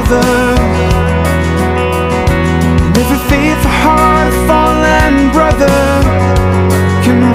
another. And every faithful heart, a fallen brother, can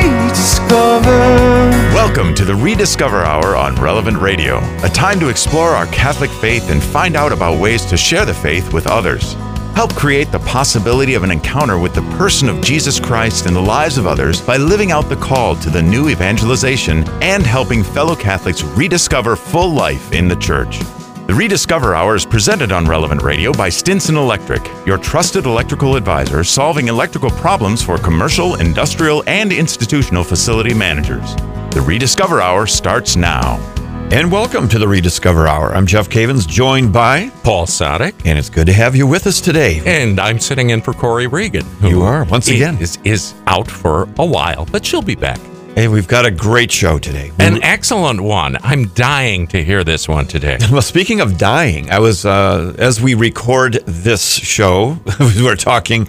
rediscover. Welcome to the Rediscover Hour on Relevant Radio, a time to explore our Catholic faith and find out about ways to share the faith with others. Help create the possibility of an encounter with the person of Jesus Christ in the lives of others by living out the call to the new evangelization and helping fellow Catholics rediscover full life in the Church. The Rediscover Hour is presented on Relevant Radio by Stinson Electric, your trusted electrical advisor solving electrical problems for commercial, industrial, and institutional facility managers. The Rediscover Hour starts now. And welcome to the Rediscover Hour. I'm Jeff Cavins, joined by Paul Sadek. And it's good to have you with us today. And I'm sitting in for Corey Regan, who you are, once again. Is out for a while, but she'll be back. Hey, we've got a great show today. An excellent one. I'm dying to hear this one today. Well, speaking of dying, I was, as we record this show, we're talking,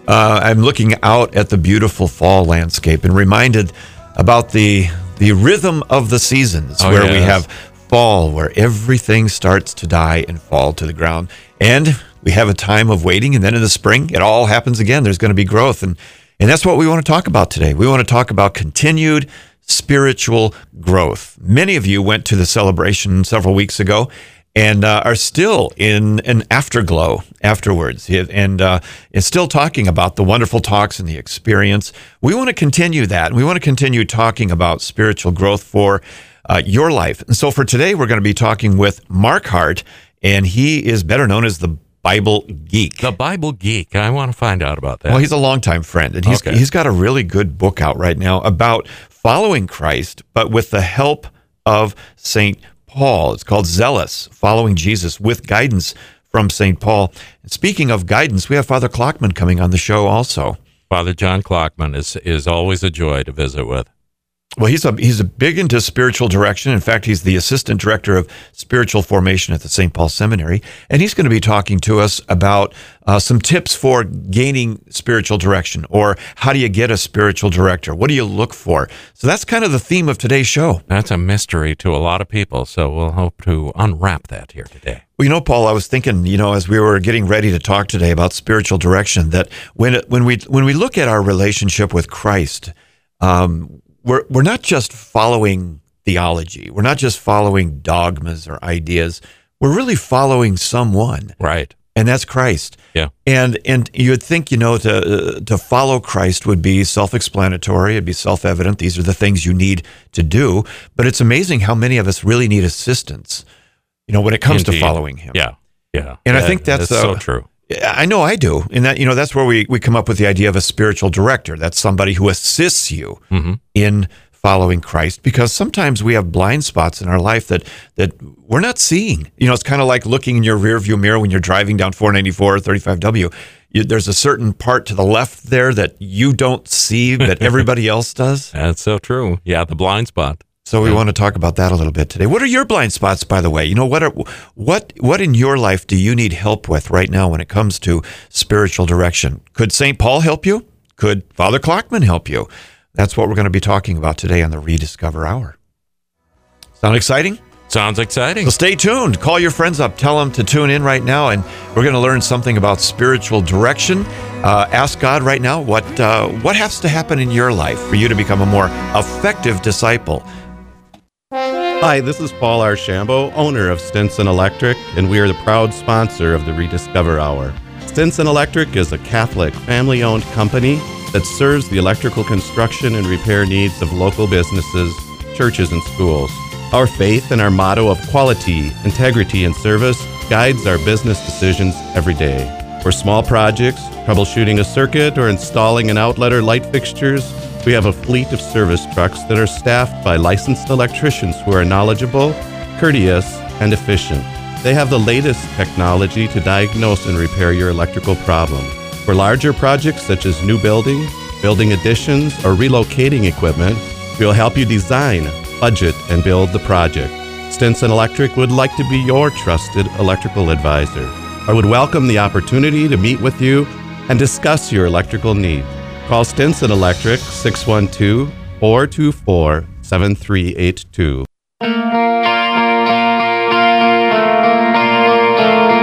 I'm looking out at the beautiful fall landscape and reminded about the rhythm of the seasons, we have fall, where everything starts to die and fall to the ground. And we have a time of waiting, and then in the spring, it all happens again. There's going to be growth. And that's what we want to talk about today. We want to talk about continued spiritual growth. Many of you went to the celebration several weeks ago and are still in an afterglow afterwards, and still talking about the wonderful talks and the experience. We want to continue that, and we want to continue talking about spiritual growth for your life. And so for today, we're going to be talking with Mark Hart, and he is better known as the Bible Geek. The Bible Geek. I want to find out about that. Well, he's a longtime friend, and he's got a really good book out right now about following Christ, but with the help of St. Paul. It's called Zealous, Following Jesus with Guidance from St. Paul. And speaking of guidance, we have Father Klockman coming on the show also. Father John Klockman is always a joy to visit with. Well, he's a big into spiritual direction. In fact, he's the assistant director of spiritual formation at the St. Paul Seminary, and he's going to be talking to us about some tips for gaining spiritual direction, or how do you get a spiritual director? What do you look for? So that's kind of the theme of today's show. That's a mystery to a lot of people, so we'll hope to unwrap that here today. Well, Paul, I was thinking, as we were getting ready to talk today about spiritual direction, that when we look at our relationship with Christ, we're not just following theology. We're not just following dogmas or ideas. We're really following someone. Right. And that's Christ. Yeah. And you would think, to follow Christ would be self-explanatory. It'd be self-evident. These are the things you need to do. But it's amazing how many of us really need assistance, when it comes to following him. Yeah. Yeah. And I think that's so true. I know I do. And that, that's where we come up with the idea of a spiritual director. That's somebody who assists you in following Christ, because sometimes we have blind spots in our life that we're not seeing. It's kind of like looking in your rearview mirror when you're driving down 494 or 35W. There's a certain part to the left there that you don't see, but everybody else does. That's so true. Yeah, the blind spot. So we want to talk about that a little bit today. What are your blind spots, by the way? What in your life do you need help with right now when it comes to spiritual direction? Could St. Paul help you? Could Father Klockman help you? That's what we're going to be talking about today on the Rediscover Hour. Sound exciting? Sounds exciting. So stay tuned. Call your friends up. Tell them to tune in right now, and we're going to learn something about spiritual direction. Ask God right now what has to happen in your life for you to become a more effective disciple. Hi, this is Paul Archambault, owner of Stinson Electric, and we are the proud sponsor of the Rediscover Hour. Stinson Electric is a Catholic, family-owned company that serves the electrical construction and repair needs of local businesses, churches, and schools. Our faith and our motto of quality, integrity, and service guides our business decisions every day. For small projects, troubleshooting a circuit, or installing an outlet or light fixtures, we have a fleet of service trucks that are staffed by licensed electricians who are knowledgeable, courteous, and efficient. They have the latest technology to diagnose and repair your electrical problem. For larger projects such as new building additions, or relocating equipment, we'll help you design, budget, and build the project. Stinson Electric would like to be your trusted electrical advisor. I would welcome the opportunity to meet with you and discuss your electrical needs. Call Stinson Electric 612-424-7382.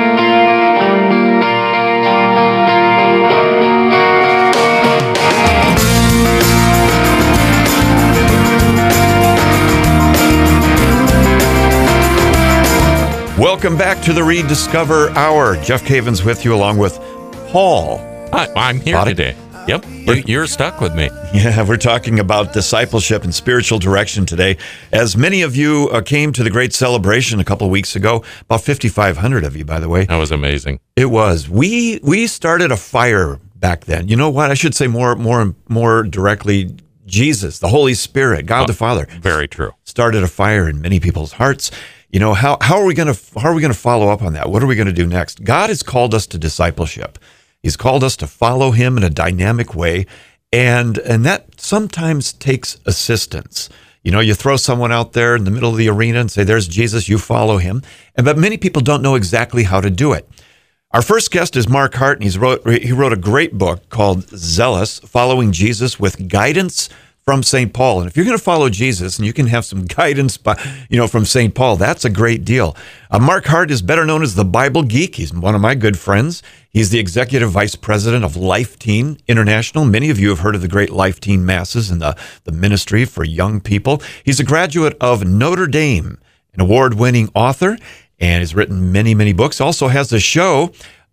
Welcome back to the Rediscover Hour. Jeff Cavins with you along with Paul. Hi, I'm here today. Yep, you're stuck with me. Yeah, we're talking about discipleship and spiritual direction today. As many of you came to the great celebration a couple of weeks ago, about 5,500 of you, by the way. That was amazing. It was. We started a fire back then. You know what? I should say more directly, Jesus, the Holy Spirit, God the Father. Very true. Started a fire in many people's hearts. You know, how are we going to follow up on that? What are we going to do next? God has called us to discipleship. He's called us to follow him in a dynamic way, and that sometimes takes assistance. You know, you throw someone out there in the middle of the arena and say, "There's Jesus, you follow him." But many people don't know exactly how to do it. Our first guest is Mark Hart, and he wrote a great book called Zealous, Following Jesus with Guidance from St. Paul. And if you're going to follow Jesus and you can have some guidance from St. Paul, that's a great deal. Mark Hart is better known as the Bible Geek. He's one of my good friends. He's the executive vice president of Life Teen International. Many of you have heard of the great Life Teen Masses and the ministry for young people. He's a graduate of Notre Dame, an award-winning author, and has written many, many books. Also has a show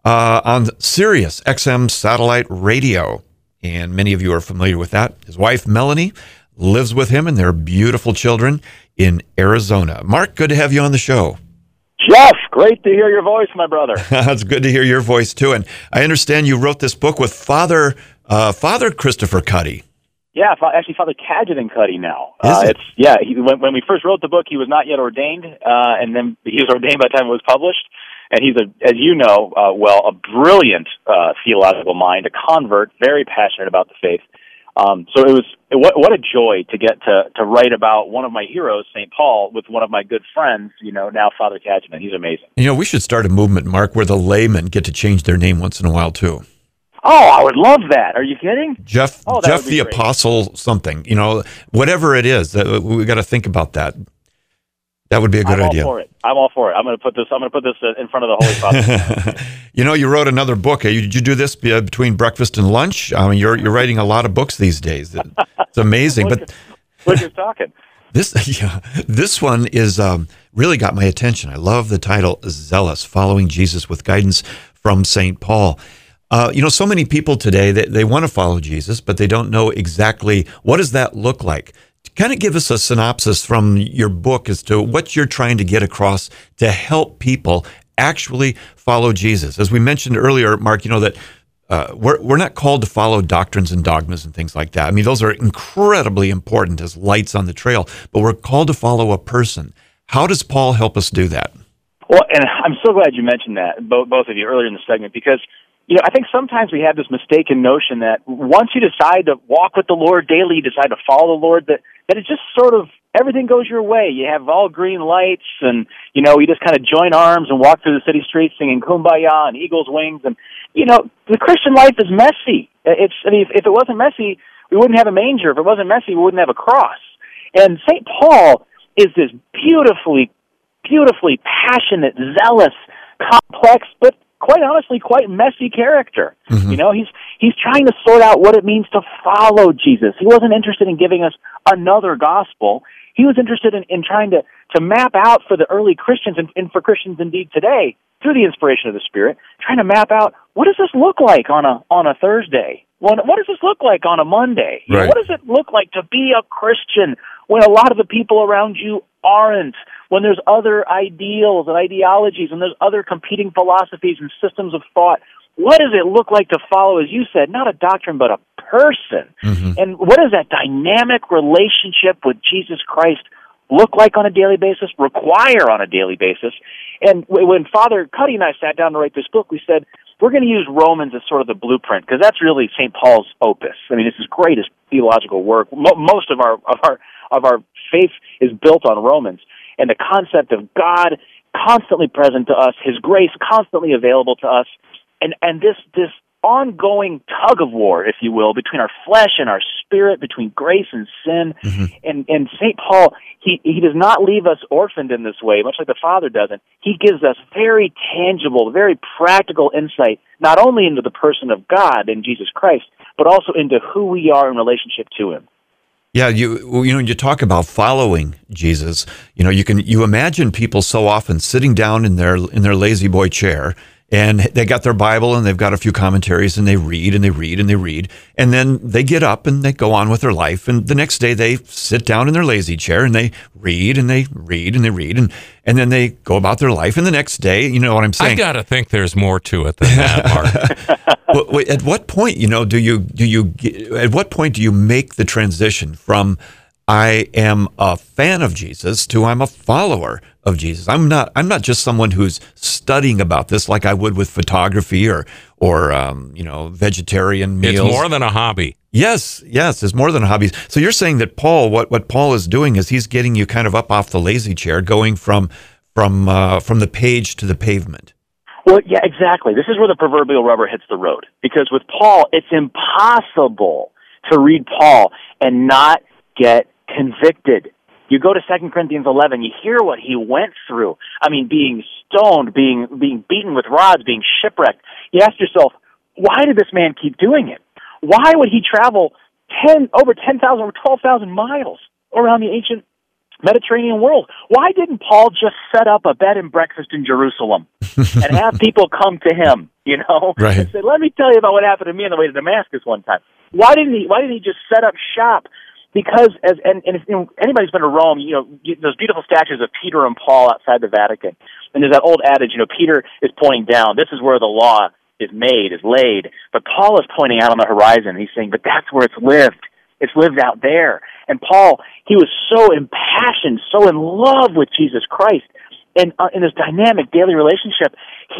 on Sirius XM satellite radio. And many of you are familiar with that. His wife, Melanie, lives with him and their beautiful children in Arizona. Mark, good to have you on the show. Jeff, great to hear your voice, my brother. It's good to hear your voice, too. And I understand you wrote this book with Father Christopher Cuddy. Yeah, actually Father Cajetan Cuddy now. Is it? When we first wrote the book, he was not yet ordained, and then he was ordained by the time it was published. And he's, as you know, a brilliant theological mind, a convert, very passionate about the faith. So what a joy to get to write about one of my heroes, St. Paul, with one of my good friends, now Father Cajetan. He's amazing. We should start a movement, Mark, where the laymen get to change their name once in a while, too. Oh, I would love that. Are you kidding? Jeff the great. Apostle something, whatever it is, we got to think about that. That would be a good idea. I'm all for it. I'm going to put this in front of the Holy Father. You wrote another book. Did you do this between breakfast and lunch? I mean, you're writing a lot of books these days. It's amazing. Look who's talking. This one is really got my attention. I love the title, Zealous, Following Jesus with Guidance from St. Paul. So many people today, they want to follow Jesus, but they don't know exactly what does that look like. Kind of give us a synopsis from your book as to what you're trying to get across to help people actually follow Jesus. As we mentioned earlier, Mark, that we're not called to follow doctrines and dogmas and things like that. I mean, those are incredibly important as lights on the trail, but we're called to follow a person. How does Paul help us do that? Well, and I'm so glad you mentioned that, both of you, earlier in the segment, because I think sometimes we have this mistaken notion that once you decide to walk with the Lord daily, you decide to follow the Lord, that it's just sort of everything goes your way. You have all green lights, and you just kind of join arms and walk through the city streets singing Kumbaya and Eagle's Wings, and the Christian life is messy. If it wasn't messy, we wouldn't have a manger. If it wasn't messy, we wouldn't have a cross. And St. Paul is this beautifully passionate, zealous, complex, but quite honestly, quite messy character. Mm-hmm. He's trying to sort out what it means to follow Jesus. He wasn't interested in giving us another gospel. He was interested in trying to map out for the early Christians and for Christians indeed today, through the inspiration of the Spirit, trying to map out what does this look like on a Thursday? What does this look like on a Monday? Right. What does it look like to be a Christian when a lot of the people around you aren't? When there's other ideals and ideologies and there's other competing philosophies and systems of thought, what does it look like to follow, as you said, not a doctrine, but a person? Mm-hmm. And what does that dynamic relationship with Jesus Christ look like on a daily basis, require on a daily basis? And when Father Cuddy and I sat down to write this book, we said, we're going to use Romans as sort of the blueprint, because that's really St. Paul's opus. I mean, it's his greatest theological work. Most of our faith is built on Romans. And the concept of God constantly present to us, His grace constantly available to us, and this ongoing tug of war, if you will, between our flesh and our spirit, between grace and sin. Mm-hmm. And St. Paul, he does not leave us orphaned in this way, much like the Father doesn't. He gives us very tangible, very practical insight, not only into the person of God in Jesus Christ, but also into who we are in relationship to Him. Yeah, when you talk about following Jesus, you imagine people so often sitting down in their lazy boy chair, and they got their Bible and they've got a few commentaries, and they read and they read and they read, and then they get up and they go on with their life, and the next day they sit down in their lazy chair and they read and they read and they read, and then they go about their life, and the next day, you know what I'm saying? I gotta think there's more to it than that, Mark. At what point, at what point do you make the transition from I am a fan of Jesus to I'm a follower of Jesus? I'm not just someone who's studying about this like I would with photography or vegetarian meals. It's more than a hobby. Yes, it's more than a hobby. So you're saying that Paul, what Paul is doing is he's getting you kind of up off the lazy chair, going from the page to the pavement. Well, yeah, exactly. This is where the proverbial rubber hits the road. Because with Paul, it's impossible to read Paul and not get convicted. You go to 2 Corinthians 11, you hear what he went through. I mean, being stoned, being beaten with rods, being shipwrecked. You ask yourself, why did this man keep doing it? Why would he travel over 10,000 or 12,000 miles around the ancient Mediterranean world? Why didn't Paul just set up a bed and breakfast in Jerusalem and have people come to him, right, and say, let me tell you about what happened to me on the way to Damascus one time? Why didn't he just set up shop? Because if anybody's been to Rome, those beautiful statues of Peter and Paul outside the Vatican. And there's that old adage, Peter is pointing down. This is where the law is laid. But Paul is pointing out on the horizon. He's saying, but that's where it's lived. It's lived out there. And Paul, he was so impassioned, so in love with Jesus Christ. And in this dynamic daily relationship,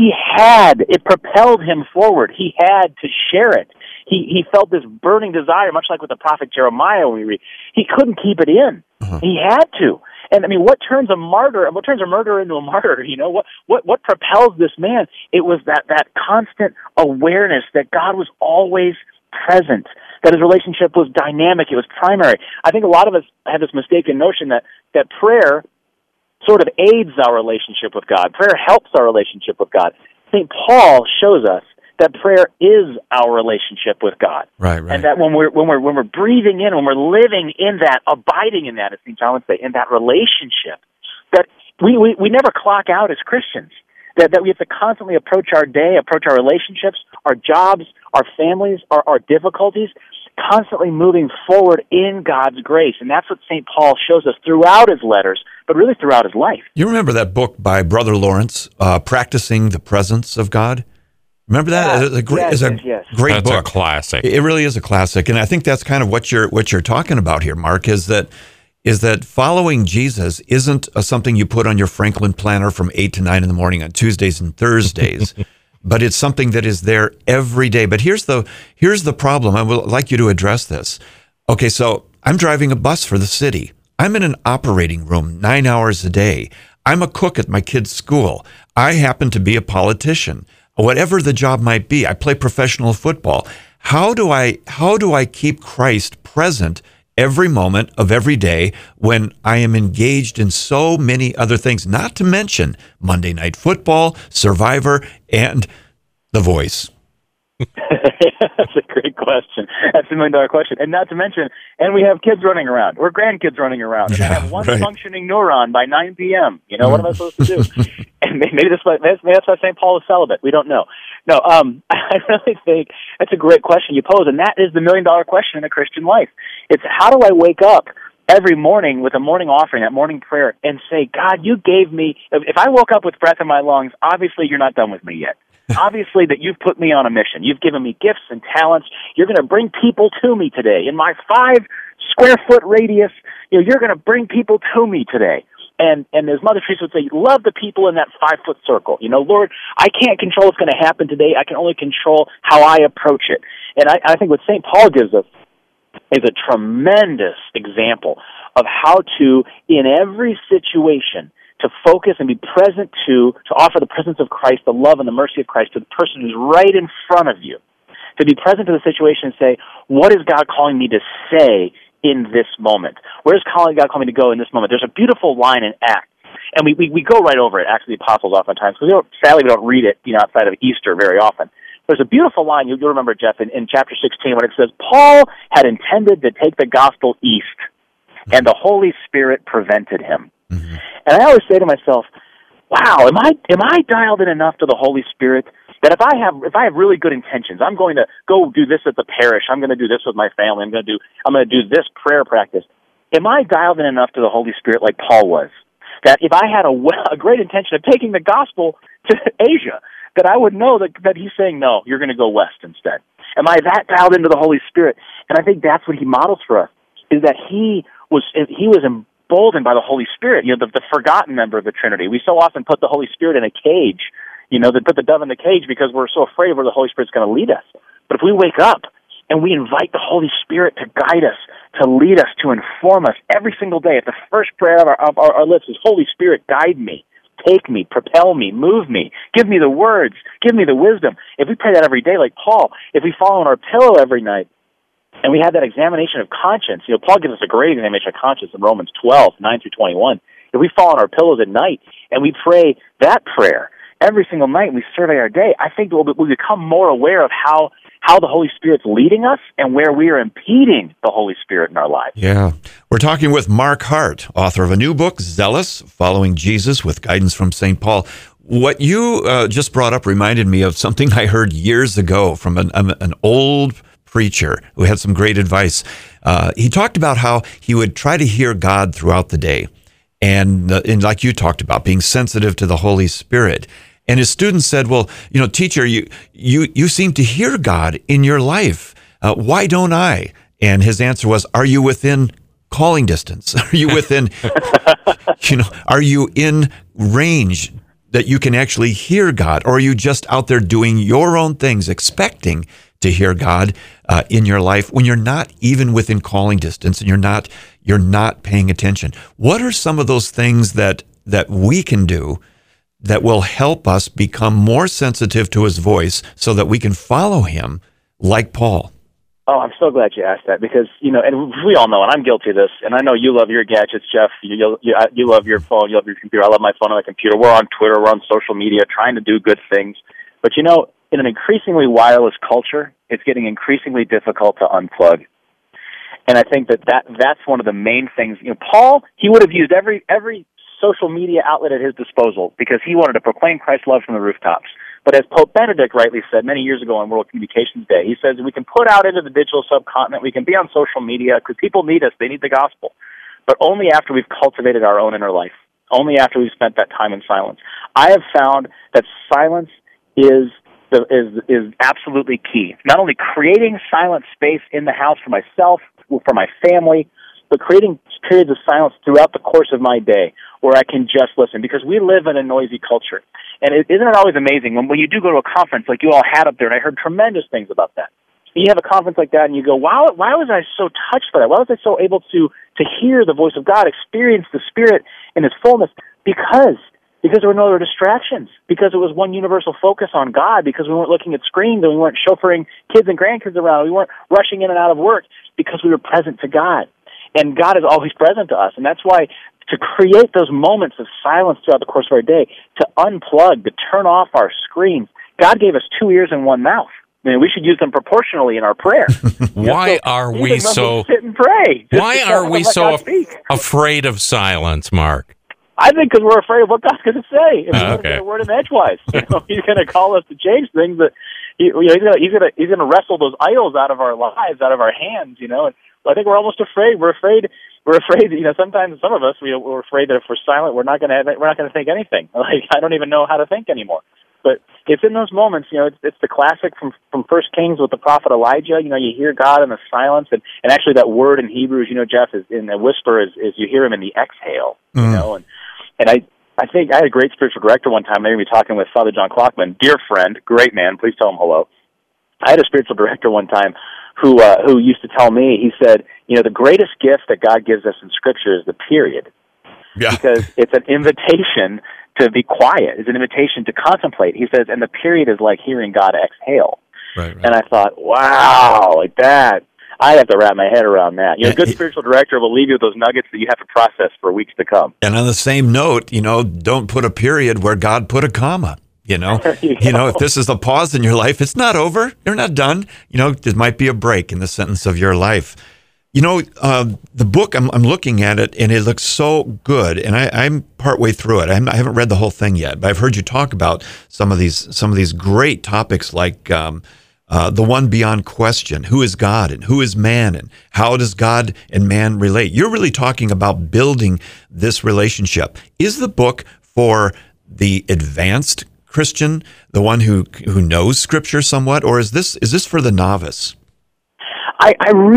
it propelled him forward. He had to share it. He felt this burning desire, much like with the prophet Jeremiah when we read. He couldn't keep it in. Uh-huh. He had to. And I mean, what turns a murderer into a martyr? What propels this man? It was that constant awareness that God was always present, that his relationship was dynamic, it was primary. I think a lot of us have this mistaken notion that prayer sort of aids our relationship with God. Prayer helps our relationship with God. St. Paul shows us that prayer is our relationship with God. Right. And that when we're breathing in, when we're living in that, abiding in that, as St. John would say, in that relationship, that we never clock out as Christians. That we have to constantly approach our day, approach our relationships, our jobs, our families, our difficulties, constantly moving forward in God's grace. And that's what St. Paul shows us throughout his letters, but really throughout his life. You remember that book by Brother Lawrence, Practicing the Presence of God? Remember that? Yeah. It's a great That's book. A classic. It really is a classic. And I think that's kind of what you're talking about here, Mark, is that following Jesus isn't something you put on your Franklin planner from 8 to 9 in the morning on Tuesdays and Thursdays, but it's something that is there every day. But here's the problem. I would like you to address this. Okay, so I'm driving a bus for the city. I'm in an operating room 9 hours a day. I'm a cook at my kid's school. I happen to be a politician. Whatever the job might be, I play professional football. How do I keep Christ present every moment of every day when I am engaged in so many other things, not to mention Monday Night Football, Survivor, and The Voice? That's a great question. That's $1 million question. And not to mention, and we have kids running around, or grandkids running around. And I have one functioning neuron by 9 p.m. What am I supposed to do? And maybe that's why St. Paul is celibate. We don't know. No, I really think that's a great question you pose, and that is the $1 million question in a Christian life. It's how do I wake up every morning with a morning offering, that morning prayer, and say, God, you gave me, if I woke up with breath in my lungs, obviously you're not done with me yet. Obviously that you've put me on a mission. You've given me gifts and talents. You're going to bring people to me today. In my 5 square foot radius, you're going to bring people to me today. And as Mother Teresa would say, love the people in that 5-foot circle. Lord, I can't control what's going to happen today. I can only control how I approach it. And I think what St. Paul gives us is a tremendous example of how to, in every situation, to focus and be present to offer the presence of Christ, the love and the mercy of Christ to the person who's right in front of you. To be present to the situation and say, what is God calling me to say in this moment? Where is God calling me to go in this moment? There's a beautiful line in Acts, and we go right over it, Acts of the Apostles, oftentimes, because sadly we don't read it outside of Easter very often. there's a beautiful line, you'll remember, Jeff, in chapter 16 when it says, Paul had intended to take the gospel east, and the Holy Spirit prevented him. Mm-hmm. And I always say to myself, wow, am I dialed in enough to the Holy Spirit that if I have really good intentions, I'm going to go do this at the parish, I'm going to do this with my family, I'm going to do this prayer practice. Am I dialed in enough to the Holy Spirit like Paul was? That if I had a great intention of taking the gospel to Asia, that I would know that he's saying, no, you're going to go west instead. Am I that dialed into the Holy Spirit? And I think that's what he models for us, is that he was emboldened by the Holy Spirit, the forgotten member of the Trinity. We so often put the Holy Spirit in a cage, they put the dove in the cage because we're so afraid of where the Holy Spirit's going to lead us. But if we wake up and we invite the Holy Spirit to guide us, to lead us, to inform us every single day, at the first prayer of our lips is, Holy Spirit, guide me, take me, propel me, move me, give me the words, give me the wisdom. If we pray that every day like Paul, if we fall on our pillow every night, and we have that examination of conscience, Paul gives us a great examination of conscience in Romans 12, 9 through 21. If we fall on our pillows at night and we pray that prayer every single night and we survey our day, I think we'll become more aware of how the Holy Spirit's leading us and where we are impeding the Holy Spirit in our lives. Yeah. We're talking with Mark Hart, author of a new book, Zealous, Following Jesus with Guidance from St. Paul. What you just brought up reminded me of something I heard years ago from an old preacher who had some great advice. He talked about how he would try to hear God throughout the day. And like you talked about, being sensitive to the Holy Spirit. And his students said, well, teacher, you seem to hear God in your life. Why don't I? And his answer was, are you within calling distance? Are you within, are you in range that you can actually hear God? Or are you just out there doing your own things, expecting to hear God in your life when you're not even within calling distance and you're not paying attention? What are some of those things that we can do that will help us become more sensitive to his voice so that we can follow him like Paul? Oh, I'm so glad you asked that because, and we all know, and I'm guilty of this, and I know you love your gadgets, Jeff. You love your phone, you love your computer. I love my phone and my computer. We're on Twitter, we're on social media trying to do good things. But, in an increasingly wireless culture, it's getting increasingly difficult to unplug. And I think that's one of the main things. Paul, he would have used every social media outlet at his disposal because he wanted to proclaim Christ's love from the rooftops. But as Pope Benedict rightly said many years ago on World Communications Day, he says we can put out into the digital subcontinent, we can be on social media because people need us, they need the gospel, but only after we've cultivated our own inner life, only after we've spent that time in silence. I have found that silence is absolutely key. Not only creating silent space in the house for myself, for my family, but creating periods of silence throughout the course of my day where I can just listen, because we live in a noisy culture. And isn't it always amazing when you do go to a conference like you all had up there, and I heard tremendous things about that. You have a conference like that and you go, wow, why was I so touched by that? Why was I so able to hear the voice of God, experience the Spirit in His fullness? Because there were no other distractions, because it was one universal focus on God, because we weren't looking at screens and we weren't chauffeuring kids and grandkids around, we weren't rushing in and out of work, because we were present to God. And God is always present to us, and that's why to create those moments of silence throughout the course of our day, to unplug, to turn off our screens. God gave us 2 ears and 1 mouth. I mean, we should use them proportionally in our prayer. Why are we so sit and pray? Why are we so afraid of silence, Mark? I think because we're afraid of what God's going to say. If He's going to say a word in edgewise, He's going to call us to change things. That He's going to wrestle those idols out of our lives, out of our hands. And I think we're almost afraid. We're afraid. Sometimes some of us we're afraid that if we're silent, we're not going to think anything. Like, I don't even know how to think anymore. But it's in those moments, it's the classic from 1 Kings with the prophet Elijah. You hear God in the silence, and actually that word in Hebrews, Jeff, is in a whisper is you hear Him in the exhale. And I think I had a great spiritual director one time. Maybe talking with Father John Klockman, dear friend, great man. Please tell him hello. I had a spiritual director one time who used to tell me. He said, the greatest gift that God gives us in Scripture is the period, because it's an invitation to be quiet. It's an invitation to contemplate. He says, and the period is like hearing God exhale. Right. And I thought, wow, like that. I have to wrap my head around that. A good spiritual director will leave you with those nuggets that you have to process for weeks to come. And on the same note, don't put a period where God put a comma. You know, if this is a pause in your life, it's not over. You're not done. You know, there might be a break in the sentence of your life. You know, the book, I'm looking at it, and it looks so good. And I'm partway through it. I haven't read the whole thing yet, but I've heard you talk about some of these great topics, like the one beyond question: who is God and who is man, and how does God and man relate? You're really talking about building this relationship. Is the book for the advanced Christian, the one who knows Scripture somewhat, or is this for the novice? I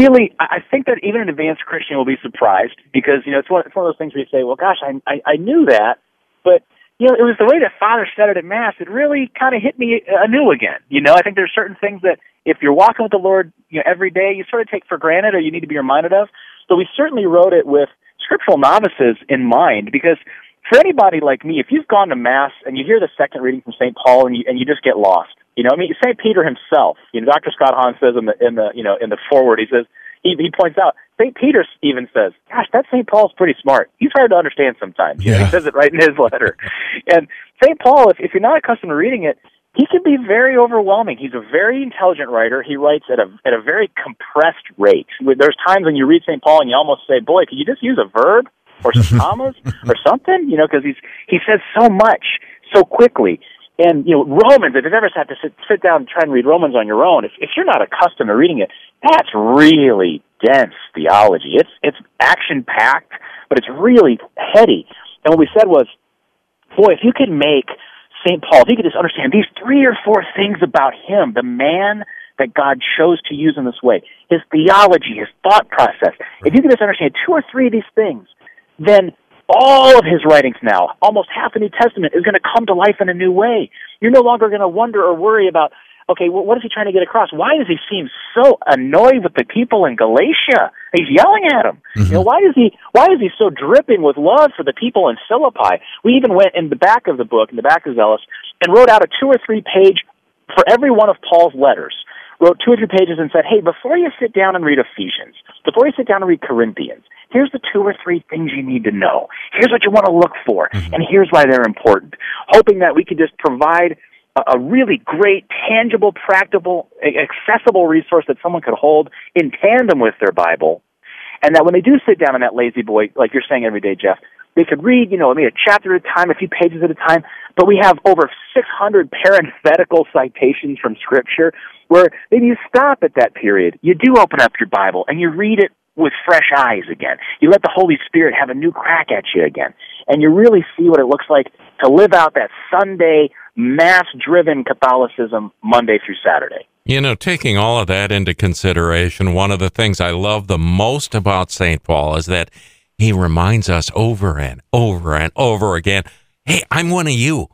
think that even an advanced Christian will be surprised, because, you know, it's one of those things where you say, well, gosh, I knew that, but, you know, it was the way that Father said it at Mass. It really kind of hit me anew again. You know, I think there's certain things that if you're walking with the Lord, you know, every day, you sort of take for granted, or you need to be reminded of. So we certainly wrote it with scriptural novices in mind, because for anybody like me, if you've gone to Mass and you hear the second reading from St. Paul and you just get lost, you know, I mean, St. Peter himself, you know, Dr. Scott Hahn says in the foreword, he says, he points out, St. Peter even says, gosh, that St. Paul's pretty smart. He's hard to understand sometimes. You know, he says it right in his letter. And St. Paul, if you're not accustomed to reading it, he can be very overwhelming. He's a very intelligent writer. He writes at a very compressed rate. There's times when you read St. Paul and you almost say, boy, could you just use a verb or some commas or something? You know, because he says so much so quickly. And, you know, Romans, if you've ever had to sit down and try and read Romans on your own, if you're not accustomed to reading it, that's really dense theology. It's action-packed, but it's really heady. And what we said was, boy, if you could make St. Paul, if you could just understand these 3 or 4 things about him, the man that God chose to use in this way, his theology, his thought process, if you could just understand 2 or 3 of these things, then all of his writings now, almost half the New Testament, is going to come to life in a new way. You're no longer going to wonder or worry about, okay, well, what is he trying to get across? Why does he seem so annoyed with the people in Galatia? He's yelling at them. Mm-hmm. You know, why is he so dripping with love for the people in Philippi? We even went in the back of the book, in the back of Zealous, and wrote out a 2 or 3 page for every one of Paul's letters. Wrote 2 or 3 pages and said, hey, before you sit down and read Ephesians, before you sit down and read Corinthians, here's the 2 or 3 things you need to know. Here's what you want to look for, and here's why they're important. Hoping that we could just provide a really great, tangible, practical, accessible resource that someone could hold in tandem with their Bible, and that when they do sit down on that lazy boy, like you're saying every day, Jeff, they could read, you know, maybe a chapter at a time, a few pages at a time, but we have over 600 parenthetical citations from Scripture where maybe you stop at that period. You do open up your Bible and you read it with fresh eyes again. You let the Holy Spirit have a new crack at you again. And you really see what it looks like to live out that Sunday, mass-driven Catholicism Monday through Saturday. You know, taking all of that into consideration, one of the things I love the most about St. Paul is that he reminds us over and over and over again, hey, I'm one of you.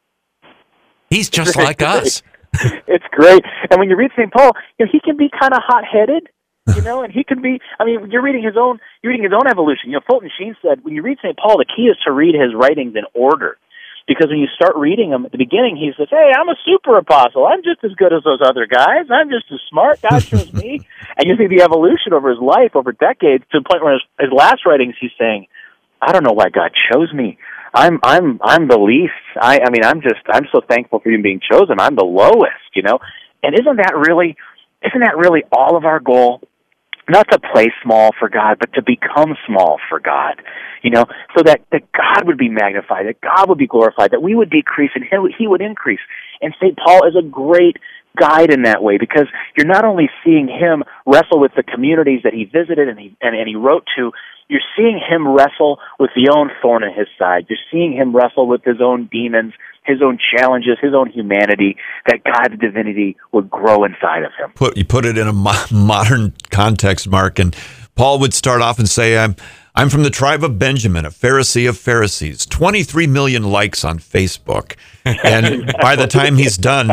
He's just like us. It's great. And when you read St. Paul, you know, he can be kind of hot-headed, you know, and he can be, I mean, you're reading his own evolution. You know, Fulton Sheen said, when you read St. Paul, the key is to read his writings in order. Because when you start reading them at the beginning, he says, hey, I'm a super apostle. I'm just as good as those other guys. I'm just as smart. God chose me. And you see the evolution over his life, over decades, to the point where his last writings, he's saying, I don't know why God chose me. I'm the least. I'm so thankful for you being chosen. I'm the lowest, you know? And isn't that really all of our goal? Not to play small for God, but to become small for God, you know, so that God would be magnified, that God would be glorified, that we would decrease and He would increase. And St. Paul is a great guide in that way, because you're not only seeing him wrestle with the communities that he visited and he wrote to, you're seeing him wrestle with the own thorn in his side. You're seeing him wrestle with his own demons, his own challenges, his own humanity, that God's divinity would grow inside of him. You put it in a modern context, Mark, and Paul would start off and say, I'm from the tribe of Benjamin, a Pharisee of Pharisees, 23 million likes on Facebook. And by the time he's done,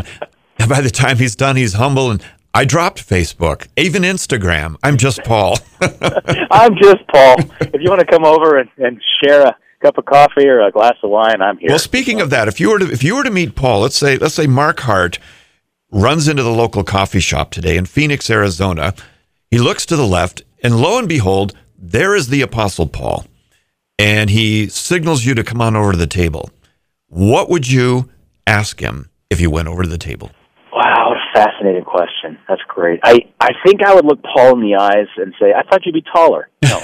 he's humble and I dropped Facebook, even Instagram. I'm just Paul. I'm just Paul. If you want to come over and share a cup of coffee or a glass of wine, I'm here. Well, speaking of that, if you were to meet Paul, let's say Mark Hart runs into the local coffee shop today in Phoenix, Arizona. He looks to the left, and lo and behold, there is the Apostle Paul, and he signals you to come on over to the table. What would you ask him if you went over to the table? Wow, what a fascinating question. That's great. I think I would look Paul in the eyes and say, "I thought you'd be taller." No,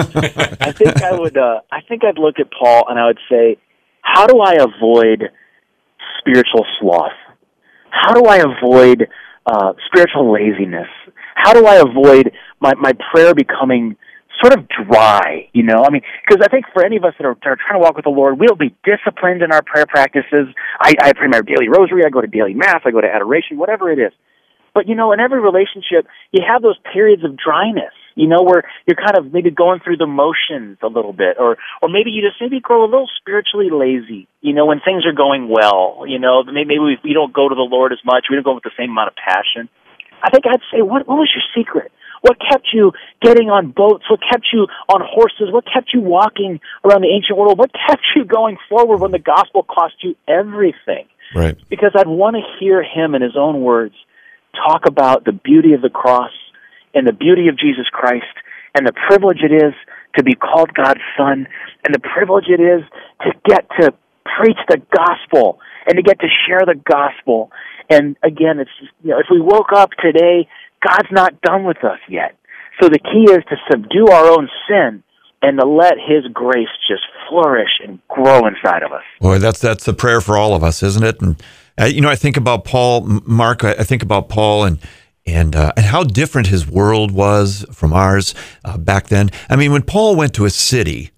I think I would. I think I'd look at Paul and I would say, "How do I avoid spiritual sloth? How do I avoid spiritual laziness? How do I avoid my prayer becoming sort of dry, you know? I mean, because I think for any of us that are trying to walk with the Lord, we'll be disciplined in our prayer practices. I pray my daily rosary, I go to daily mass, I go to adoration, whatever it is. But, you know, in every relationship, you have those periods of dryness, you know, where you're kind of maybe going through the motions a little bit, or maybe you just maybe grow a little spiritually lazy, you know, when things are going well, you know, maybe we don't go to the Lord as much, we don't go with the same amount of passion. I think I'd say, what was your secret? What kept you getting on boats? What kept you on horses? What kept you walking around the ancient world? What kept you going forward when the gospel cost you everything? Right. Because I'd want to hear him in his own words talk about the beauty of the cross and the beauty of Jesus Christ and the privilege it is to be called God's son and the privilege it is to get to preach the gospel and to get to share the gospel. And again, it's just, you know, if we woke up today, God's not done with us yet. So the key is to subdue our own sin and to let his grace just flourish and grow inside of us. Boy, that's the prayer for all of us, isn't it? And you know, I think about Paul, Mark. I think about Paul and how different his world was from ours back then. I mean, when Paul went to a city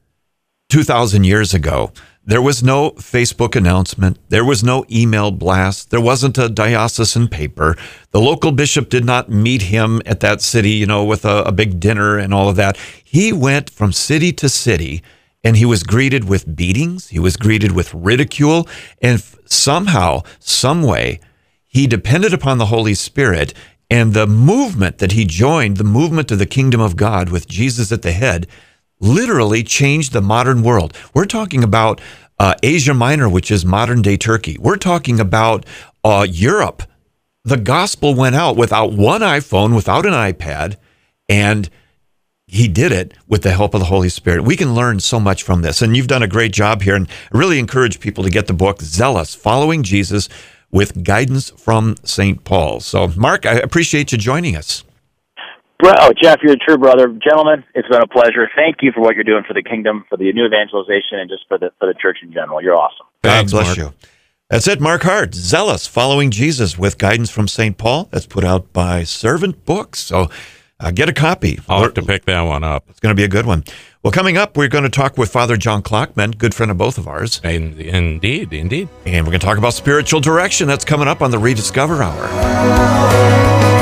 2,000 years ago, there was no Facebook announcement. There was no email blast. There wasn't a diocesan paper. The local bishop did not meet him at that city, you know, with a big dinner and all of that. He went from city to city, and he was greeted with beatings. He was greeted with ridicule. And somehow, some way, he depended upon the Holy Spirit. And the movement that he joined, the movement of the kingdom of God with Jesus at the head, literally changed the modern world. We're talking about Asia Minor, which is modern-day Turkey. We're talking about Europe. The gospel went out without one iPhone, without an iPad, and he did it with the help of the Holy Spirit. We can learn so much from this, and you've done a great job here, and I really encourage people to get the book, Zealous, Following Jesus with Guidance from St. Paul. So, Mark, I appreciate you joining us. Bro, Jeff, you're a true brother. Gentlemen, it's been a pleasure. Thank you for what you're doing for the kingdom, for the new evangelization, and just for the church in general. You're awesome. God bless you. That's it, Mark Hart, Zealous, Following Jesus with Guidance from St. Paul. That's put out by Servant Books. So get a copy. I'll have to pick that one up. It's going to be a good one. Well, coming up, we're going to talk with Father John Klockman, good friend of both of ours. Indeed. And we're going to talk about spiritual direction. That's coming up on the Rediscover Hour.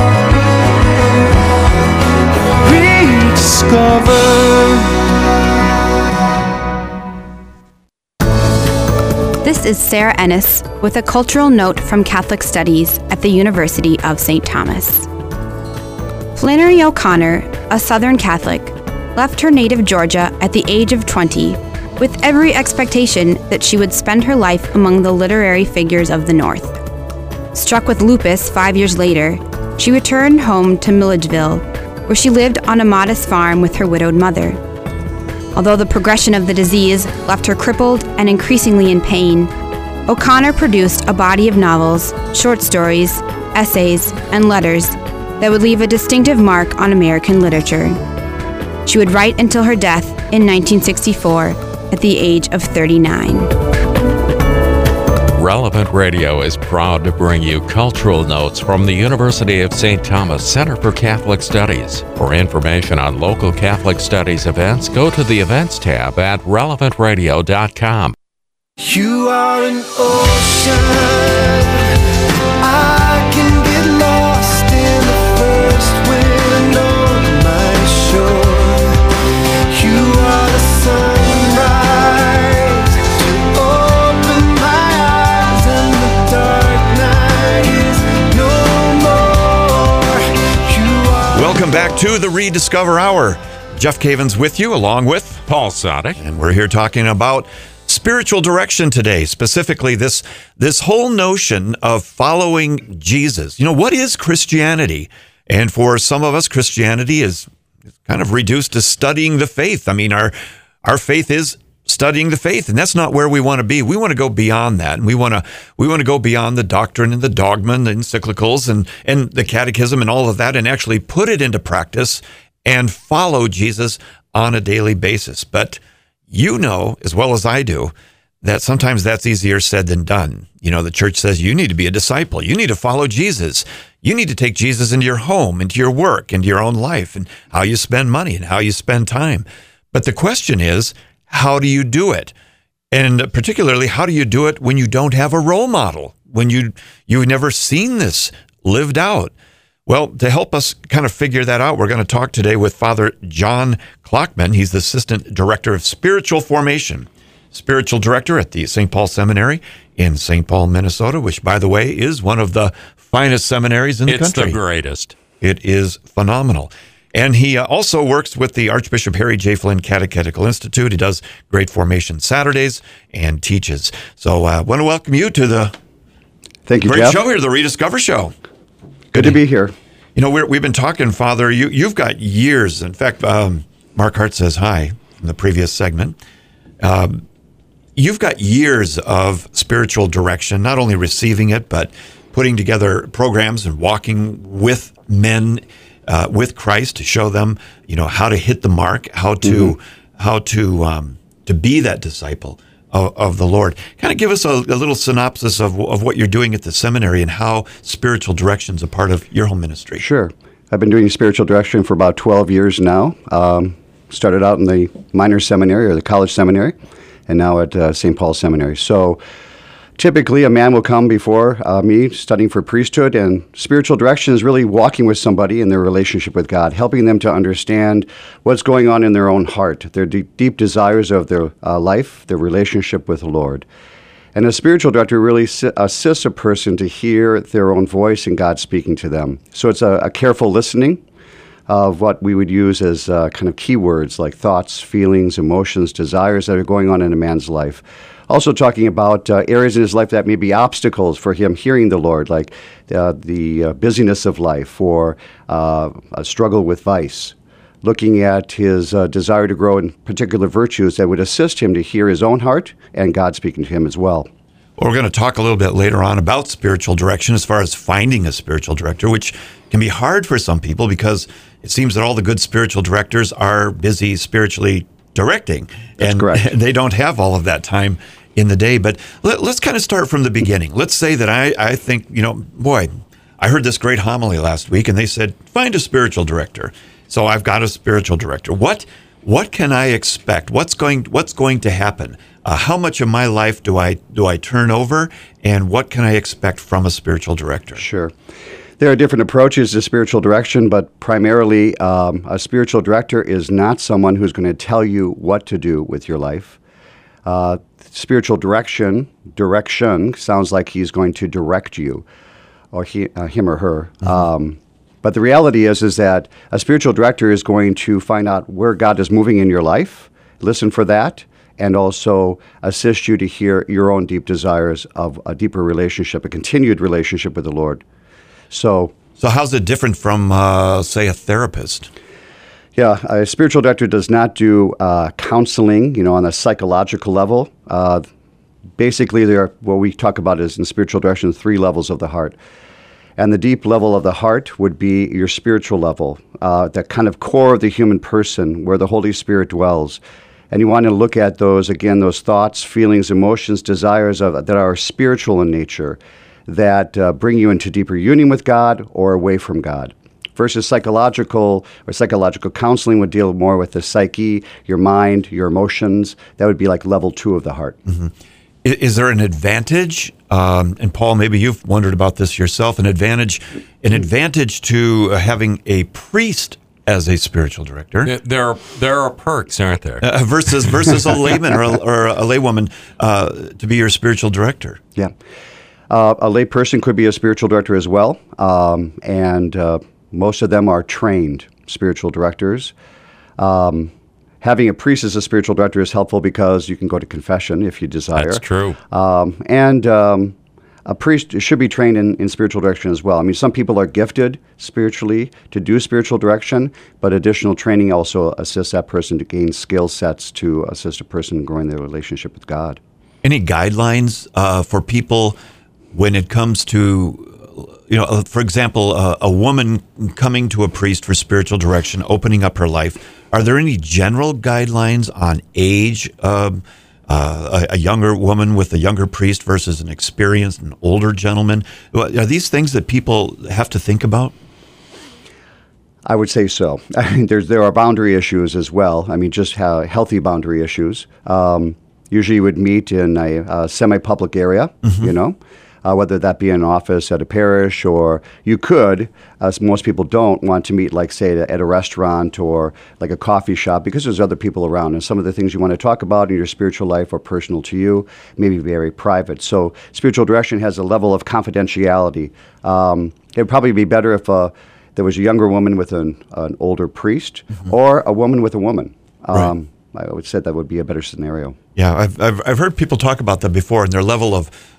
This is Sarah Ennis with a cultural note from Catholic Studies at the University of St. Thomas. Flannery O'Connor, a Southern Catholic, left her native Georgia at the age of 20 with every expectation that she would spend her life among the literary figures of the North. Struck with lupus 5 years later, she returned home to Milledgeville, where she lived on a modest farm with her widowed mother. Although the progression of the disease left her crippled and increasingly in pain, O'Connor produced a body of novels, short stories, essays, and letters that would leave a distinctive mark on American literature. She would write until her death in 1964 at the age of 39. Relevant Radio is proud to bring you cultural notes from the University of St. Thomas Center for Catholic Studies. For information on local Catholic Studies events, go to the Events tab at relevantradio.com. You are an ocean. I can get lost in the first wind on my shore. You are the sunrise to open my eyes, and the dark night is no more. You are. Welcome back to the Rediscover Hour. Jeff Cavins with you, along with Paul Sadek. And we're here talking about spiritual direction today, specifically this whole notion of following Jesus. You know, what is Christianity? And for some of us, Christianity is kind of reduced to studying the faith. I mean, our faith is studying the faith, and that's not where we want to be. We want to go beyond that, and we want to go beyond the doctrine and the dogma and the encyclicals and the catechism and all of that, and actually put it into practice and follow Jesus on a daily basis. But you know as well as I do that sometimes that's easier said than done. You know, the church says you need to be a disciple. You need to follow Jesus. You need to take Jesus into your home, into your work, into your own life, and how you spend money and how you spend time. But the question is, how do you do it? And particularly, how do you do it when you don't have a role model, when you've never seen this lived out? Well, to help us kind of figure that out, we're going to talk today with Father John Klockman. He's the Assistant Director of Spiritual Formation, Spiritual Director at the St. Paul Seminary in St. Paul, Minnesota, which, by the way, is one of the finest seminaries in the country. It's the greatest. It is phenomenal. And he also works with the Archbishop Harry J. Flynn Catechetical Institute. He does Great Formation Saturdays and teaches. So I want to welcome you to the Thank you, great Jeff. show here, the Rediscover Show. Good to be here. You know, we've been talking, Father. You've got years. In fact, Mark Hart says hi in the previous segment. You've got years of spiritual direction, not only receiving it, but putting together programs and walking with men, with Christ to show them, you know, how to hit the mark, how to be that disciple of the Lord. Kind of give us a little synopsis of what you're doing at the seminary and how spiritual direction is a part of your home ministry. Sure. I've been doing spiritual direction for about 12 years now. Started out in the minor seminary or the college seminary, and now at St. Paul Seminary. So typically a man will come before me studying for priesthood, and spiritual direction is really walking with somebody in their relationship with God, helping them to understand what's going on in their own heart, their deep desires of their life, their relationship with the Lord. And a spiritual director really assists a person to hear their own voice and God speaking to them. So it's a careful listening of what we would use as kind of keywords like thoughts, feelings, emotions, desires that are going on in a man's life. Also talking about areas in his life that may be obstacles for him hearing the Lord, like the busyness of life or a struggle with vice. Looking at his desire to grow in particular virtues that would assist him to hear his own heart and God speaking to him as well. Well, we're going to talk a little bit later on about spiritual direction as far as finding a spiritual director, which can be hard for some people because it seems that all the good spiritual directors are busy spiritually directing. That's correct. And they don't have all of that time in the day. But let's kind of start from the beginning. Let's say that I think, you know, boy, I heard this great homily last week and they said, find a spiritual director. So I've got a spiritual director. What can I expect? What's going to happen? How much of my life do I turn over, and what can I expect from a spiritual director? Sure. There are different approaches to spiritual direction, but primarily a spiritual director is not someone who's going to tell you what to do with your life. Spiritual direction sounds like he's going to direct you, or him or her. Mm-hmm. But the reality is that a spiritual director is going to find out where God is moving in your life, listen for that, and also assist you to hear your own deep desires of a deeper relationship, a continued relationship with the Lord. So how's it different from, say, a therapist? Yeah, a spiritual director does not do counseling, on a psychological level. Basically, what we talk about is in spiritual direction, 3 levels of the heart. And the deep level of the heart would be your spiritual level, the kind of core of the human person where the Holy Spirit dwells. And you want to look at those thoughts, feelings, emotions, desires that are spiritual in nature, that bring you into deeper union with God or away from God. Versus psychological counseling would deal more with the psyche, your mind, your emotions. That would be like level 2 of the heart. Mm-hmm. Is there an advantage, and Paul, maybe you've wondered about this yourself, an advantage to having a priest as a spiritual director? There are perks, aren't there? Versus a layman or a laywoman to be your spiritual director. Yeah. A lay person could be a spiritual director as well, and most of them are trained spiritual directors. Having a priest as a spiritual director is helpful because you can go to confession if you desire. That's true. And a priest should be trained in spiritual direction as well. I mean, some people are gifted spiritually to do spiritual direction, but additional training also assists that person to gain skill sets to assist a person in growing their relationship with God. Any guidelines for people when it comes to, for example, a woman coming to a priest for spiritual direction, opening up her life? Are there any general guidelines on age? A younger woman with a younger priest versus an experienced and older gentleman? Are these things that people have to think about? I would say so. I mean, there are boundary issues as well. I mean, just healthy boundary issues. Usually you would meet in a semi-public area, whether that be in an office at a parish, or you could, as most people don't, want to meet, like, say, at a restaurant or like a coffee shop, because there's other people around. And some of the things you want to talk about in your spiritual life are personal to you, maybe very private. So spiritual direction has a level of confidentiality. It would probably be better if there was a younger woman with an older priest, or a woman with a woman. Right. I would say that would be a better scenario. Yeah, I've heard people talk about that before, and their level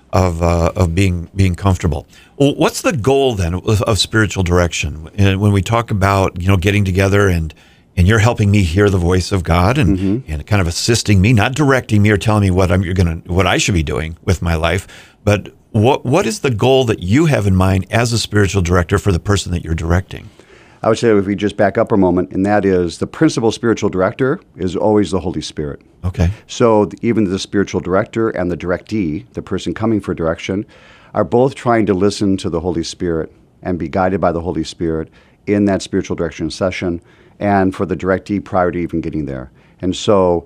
of being comfortable. Well, what's the goal then of spiritual direction? When we talk about getting together and you're helping me hear the voice of God and kind of assisting me, not directing me or telling me what I should be doing with my life, but what is the goal that you have in mind as a spiritual director for the person that you're directing? I would say, if we just back up a moment, and that is, the principal spiritual director is always the Holy Spirit. Okay. So even the spiritual director and the directee, the person coming for direction, are both trying to listen to the Holy Spirit and be guided by the Holy Spirit in that spiritual direction session, and for the directee prior to even getting there. And so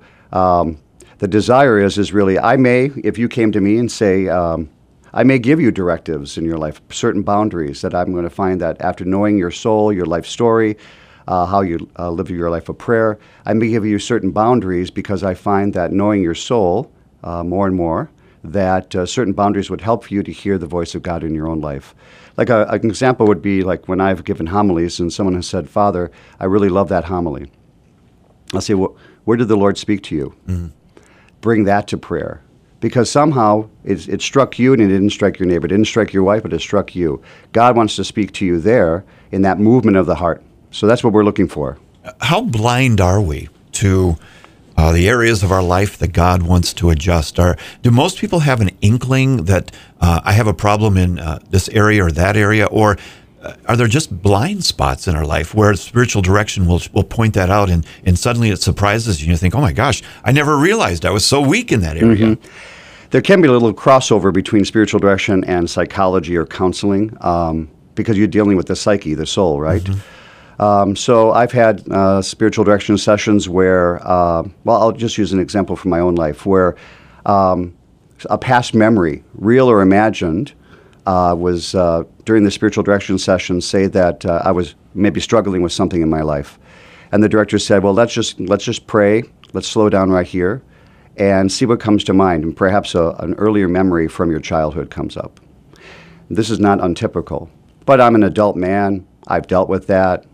the desire is really, if you came to me and say, I may give you directives in your life, certain boundaries that I'm going to find that after knowing your soul, your life story, how you live your life of prayer, I may give you certain boundaries because I find that knowing your soul more and more, that certain boundaries would help you to hear the voice of God in your own life. Like an example would be like when I've given homilies and someone has said, "Father, I really love that homily." I'll say, well, where did the Lord speak to you? Mm-hmm. Bring that to prayer. Because somehow it struck you and it didn't strike your neighbor. It didn't strike your wife, but it struck you. God wants to speak to you there in that movement of the heart. So that's what we're looking for. How blind are we to the areas of our life that God wants to adjust? Do most people have an inkling that I have a problem in this area or that area? Or are there just blind spots in our life where spiritual direction will point that out and suddenly it surprises you and you think, oh my gosh, I never realized I was so weak in that area? Mm-hmm. There can be a little crossover between spiritual direction and psychology or counseling because you're dealing with the psyche, the soul, right? Mm-hmm. So I've had spiritual direction sessions where, I'll just use an example from my own life, where a past memory, real or imagined, was during the spiritual direction session, say that I was maybe struggling with something in my life. And the director said, well, let's just pray, let's slow down right here, and see what comes to mind, and perhaps an earlier memory from your childhood comes up. This is not untypical, but I'm an adult man, I've dealt with that,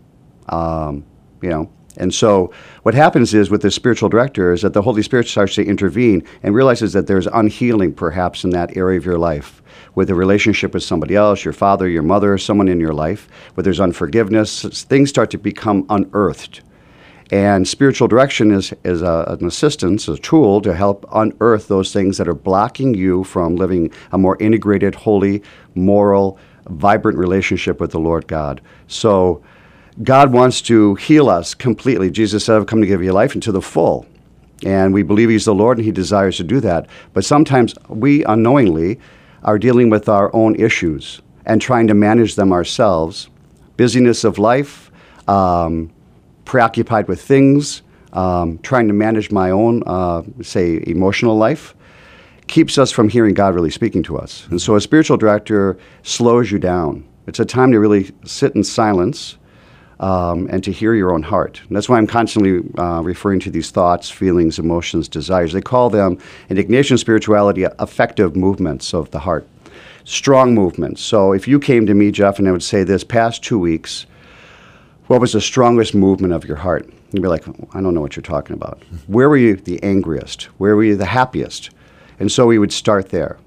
And so what happens is with the spiritual director is that the Holy Spirit starts to intervene and realizes that there's unhealing perhaps in that area of your life, with a relationship with somebody else, your father, your mother, someone in your life, where there's unforgiveness, things start to become unearthed. And spiritual direction is an assistance, a tool to help unearth those things that are blocking you from living a more integrated, holy, moral, vibrant relationship with the Lord God. So God wants to heal us completely. Jesus said, I've come to give you life and to the full. And we believe He's the Lord and He desires to do that. But sometimes we unknowingly are dealing with our own issues and trying to manage them ourselves. Busyness of life, preoccupied with things, trying to manage my own, emotional life, keeps us from hearing God really speaking to us. And so a spiritual director slows you down. It's a time to really sit in silence and to hear your own heart. And that's why I'm constantly referring to these thoughts, feelings, emotions, desires. They call them, in Ignatian spirituality, affective movements of the heart. Strong movements. So if you came to me, Jeff, and I would say this past 2 weeks, what was the strongest movement of your heart? You'd be like, I don't know what you're talking about. Where were you the angriest? Where were you the happiest? And so we would start there.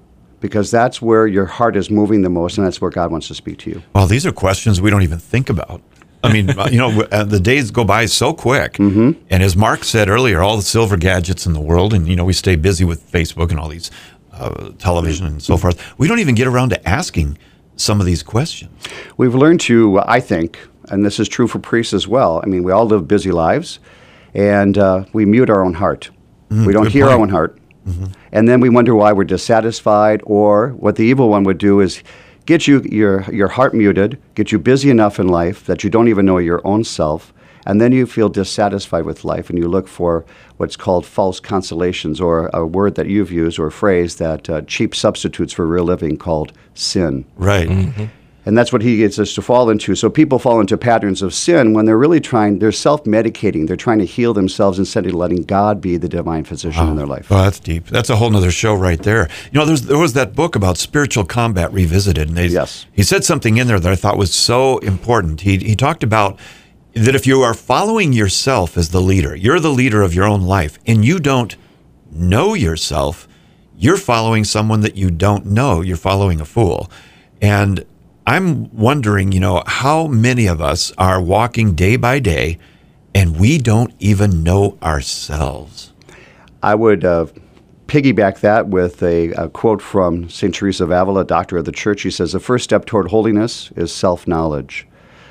because that's where your heart is moving the most, and that's where God wants to speak to you. Well, these are questions we don't even think about. I mean, the days go by so quick. And as Mark said earlier, all the silver gadgets in the world, and, we stay busy with Facebook and all these television and so forth. We don't even get around to asking some of these questions. We've learned to, I think, and this is true for priests as well, I mean, we all live busy lives, and we mute our own heart. We don't hear our own heart. And then we wonder why we're dissatisfied, or what the evil one would do is get your heart muted, get you busy enough in life that you don't even know your own self, and then you feel dissatisfied with life, and you look for what's called false consolations, or a word that you've used, or a phrase that cheap substitutes for real living, called sin. Right. And that's what he gets us to fall into. So people fall into patterns of sin when they're really they're self-medicating. They're trying to heal themselves instead of letting God be the divine physician in their life. Well, that's deep. That's a whole nother show right there. There was that book about spiritual combat revisited. And he said something in there that I thought was so important. He talked about that if you are following yourself as the leader, you're the leader of your own life, and you don't know yourself, you're following someone that you don't know. You're following a fool. And I'm wondering, how many of us are walking day by day and we don't even know ourselves? I would piggyback that with a quote from St. Teresa of Avila, Doctor of the Church. She says, the first step toward holiness is self-knowledge.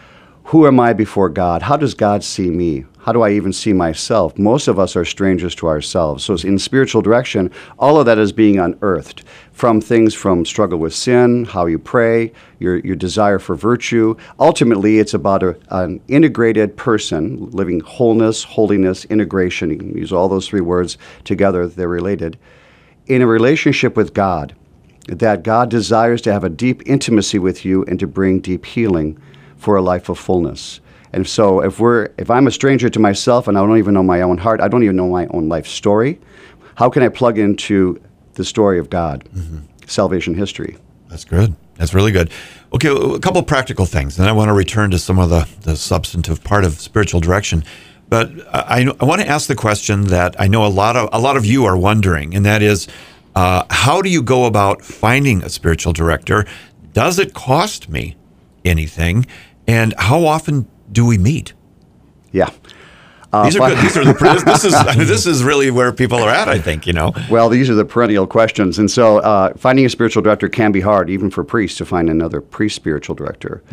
Who am I before God? How does God see me? How do I even see myself? Most of us are strangers to ourselves. So in spiritual direction, all of that is being unearthed from things from struggle with sin, how you pray, your desire for virtue. Ultimately, it's about an integrated person living wholeness, holiness, integration. You can use all those three words together. They're related. In a relationship with God, that God desires to have a deep intimacy with you and to bring deep healing for a life of fullness. And so if I'm a stranger to myself and I don't even know my own heart, I don't even know my own life story, how can I plug into the story of God, salvation history? That's good. That's really good. Okay, a couple of practical things, and I want to return to some of the substantive part of spiritual direction. But I want to ask the question that I know a lot of you are wondering, and that is, how do you go about finding a spiritual director? Does it cost me anything? And how often do we meet? Yeah. These are good. This is really where people are at, I think, Well, these are the perennial questions. And so finding a spiritual director can be hard, even for priests, to find another priest-spiritual director.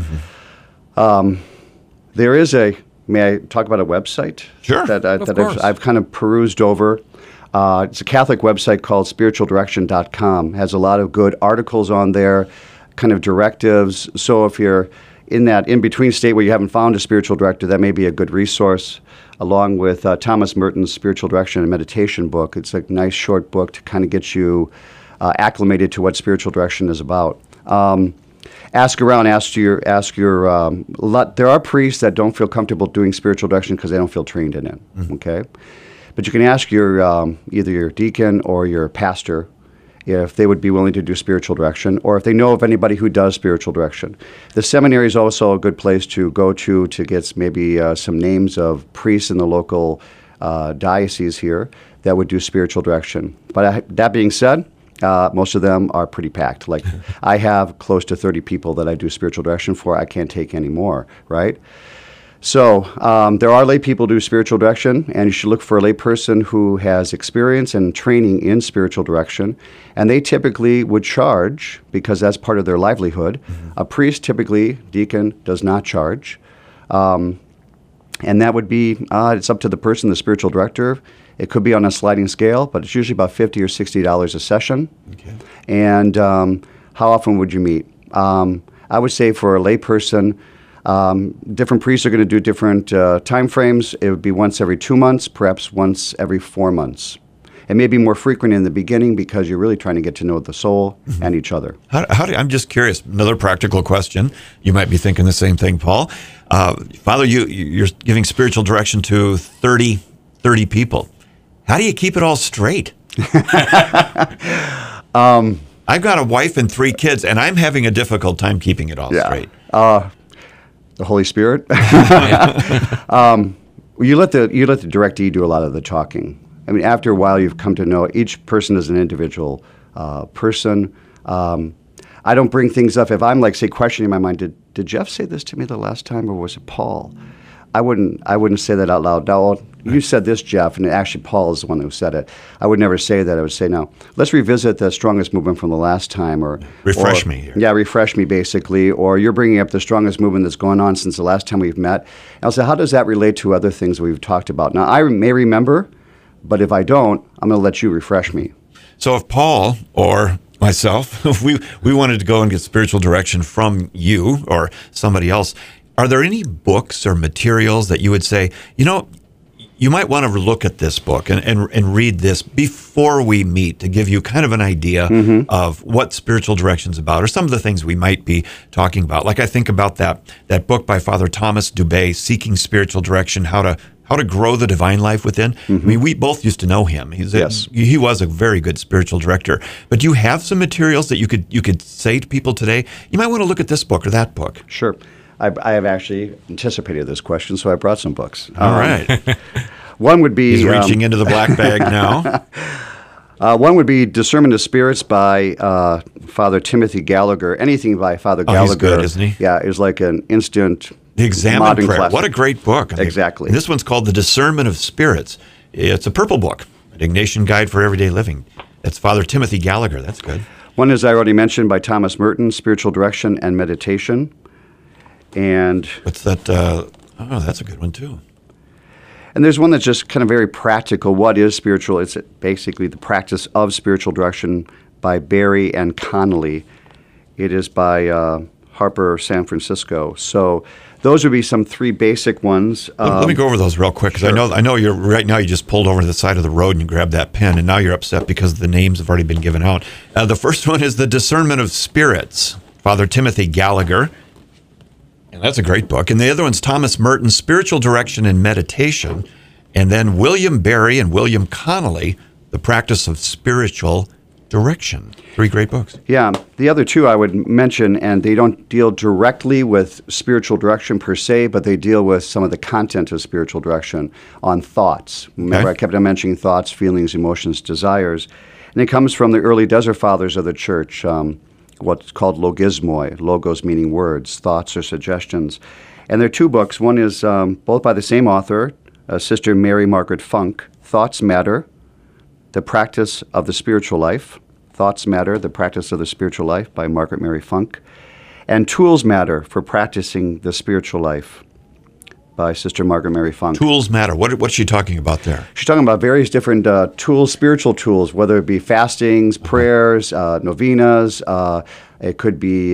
There is may I talk about a website? Sure. That I've kind of perused over. It's a Catholic website called spiritualdirection.com. Has a lot of good articles on there, kind of directives. So if you're in that in-between state where you haven't found a spiritual director, that may be a good resource, along with Thomas Merton's Spiritual Direction and Meditation book. It's a nice short book to kind of get you acclimated to what spiritual direction is about. Ask around, there are priests that don't feel comfortable doing spiritual direction because they don't feel trained in it, okay? But you can ask your either your deacon or your pastor if they would be willing to do spiritual direction, or if they know of anybody who does spiritual direction. The seminary is also a good place to go to get maybe some names of priests in the local diocese here that would do spiritual direction. But that being said, most of them are pretty packed. Like I have close to 30 people that I do spiritual direction for. I can't take any more, right? So there are lay people who do spiritual direction, and you should look for a lay person who has experience and training in spiritual direction, and they typically would charge because that's part of their livelihood. A priest, typically, deacon, does not charge. And that would be, it's up to the person, the spiritual director. It could be on a sliding scale, but it's usually about $50 or $60 a session. Okay. And how often would you meet? I would say for a lay person, different priests are going to do different time frames. It would be once every 2 months, perhaps once every 4 months. It may be more frequent in the beginning because you're really trying to get to know the soul and each other. I'm just curious. Another practical question. You might be thinking the same thing, Paul. Father, you're giving spiritual direction to 30 people. How do you keep it all straight? I've got a wife and 3 kids, and I'm having a difficult time keeping it all straight. The Holy Spirit. You let the directee do a lot of the talking. I mean, after a while, you've come to know each person as an individual person. I don't bring things up if I'm like, say, questioning in my mind. Did Jeff say this to me the last time, or was it Paul? I wouldn't say that out loud. Now, you said this, Jeff, and actually Paul is the one who said it. I would never say that. I would say, now, let's revisit the strongest movement from the last time. Refresh me here. Yeah, refresh me, basically. Or you're bringing up the strongest movement that's going on since the last time we've met. And I'll say, how does that relate to other things we've talked about? Now, I may remember, but if I don't, I'm going to let you refresh me. So if Paul or myself, if we wanted to go and get spiritual direction from you or somebody else, are there any books or materials that you would say, you might want to look at this book and read this before we meet to give you kind of an idea of what spiritual direction is about, or some of the things we might be talking about? Like I think about that book by Father Thomas Dubay, Seeking Spiritual Direction, How to Grow the Divine Life Within. I mean, we both used to know him. He was a very good spiritual director. But do you have some materials that you could say to people today, you might want to look at this book or that book? Sure. I have actually anticipated this question, so I brought some books. All right. One would be... He's reaching into the black bag now. One would be Discernment of Spirits by Father Timothy Gallagher. Anything by Father Gallagher. He's good, isn't he? Yeah, is like an instant The Examined modern Prayer. classic. What a great book. Exactly. And this one's called The Discernment of Spirits. It's a purple book, an Ignatian Guide for Everyday Living. That's Father Timothy Gallagher. That's good. One, as I already mentioned, by Thomas Merton, Spiritual Direction and Meditation. And what's that? That's a good one, too. And there's one that's just kind of very practical. What is spiritual? It's basically the practice of spiritual direction by Barry and Connolly. It is by Harper San Francisco. So those would be some three basic ones. Let me go over those real quick, because sure. I know you're right now. You just pulled over to the side of the road and you grabbed that pen, and now you're upset because the names have already been given out. The first one is The Discernment of Spirits, Father Timothy Gallagher. And that's a great book. And the other one's Thomas Merton, Spiritual Direction and Meditation. And then William Barry and William Connolly, The Practice of Spiritual Direction. Three great books. Yeah. The other two I would mention, and they don't deal directly with spiritual direction per se, but they deal with some of the content of spiritual direction on thoughts. Remember, I kept on mentioning thoughts, feelings, emotions, desires. And it comes from the early Desert Fathers of the Church, what's called logismoi, logos meaning words, thoughts or suggestions. And there are two books. One is both by the same author, Sister Mary Margaret Funk, Thoughts Matter, The Practice of the Spiritual Life. Thoughts Matter, The Practice of the Spiritual Life by Margaret Mary Funk. And Tools Matter for Practicing the Spiritual Life by Sister Margaret Mary Funk. Tools matter. What's she talking about there? She's talking about various different tools, spiritual tools, whether it be fastings, prayers, novenas. It could be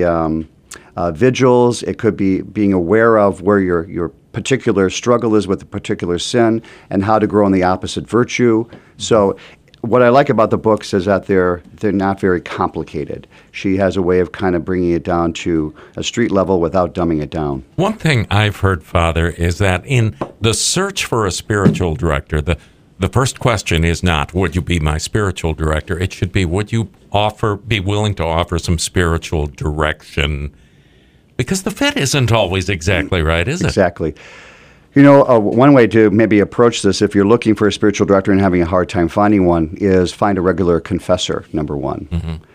vigils. It could be being aware of where your particular struggle is with a particular sin and how to grow in the opposite virtue. So what I like about the books is that they're not very complicated. She has a way of kind of bringing it down to a street level without dumbing it down. One thing I've heard, Father, is that in the search for a spiritual director, the first question is not, would you be my spiritual director? It should be, would you be willing to offer some spiritual direction? Because the fit isn't always exactly right, is it? Exactly. You know, one way to maybe approach this, if you're looking for a spiritual director and having a hard time finding one, is find a regular confessor, number one.